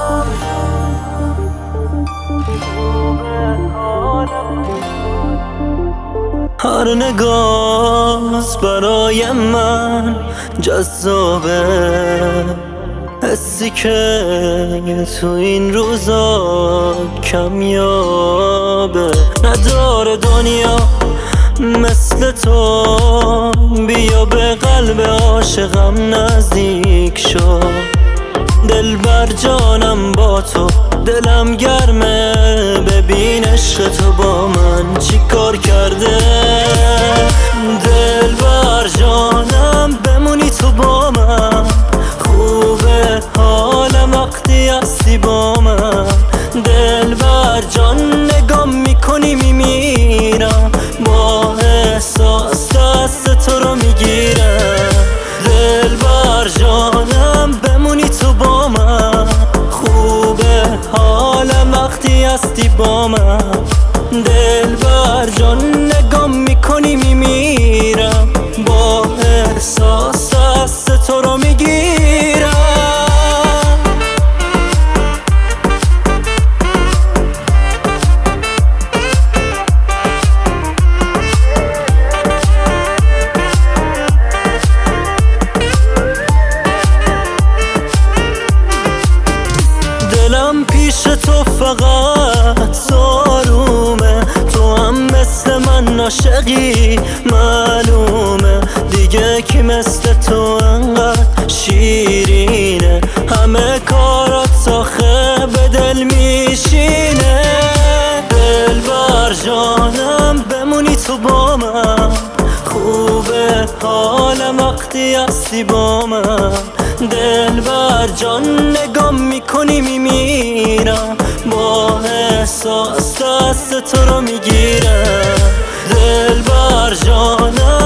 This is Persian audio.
هر نگاهت برای من جذابه، حسی که تو این روزا کمیابه. نداره دنیا مثل تو، بیا به قلب عاشقم نزدیک شو. دلبر جانم با تو، دلم گرمه، ببین عشق تو با من چی کار کرده. دلبر جانم بمونی تو با من، خوبه حالم وقتی هستی با من. دلبر جان نگام میکنی میمیرم، با احساس دست تو رو میگیرم. دلبر جانم بمونی تو با من، خوبه حالم وقتی هستی با من. دلبر جان نگام میکنی میمیرم، با احساس دست تو رو میگیرم. دلم پیش تو فقط آرومه، تو هم مثل من عاشقی معلومه. دیگه کی مثل تو انقدر شیرینه، همه کارات آخه به دل میشینه. دلبر جانم بمونی تو با من، خوبه حالم وقتی هستی با من. دلبر جان نگام میکنی میمیرم، با احساس دست تو رو میگیرم. دلبر جانم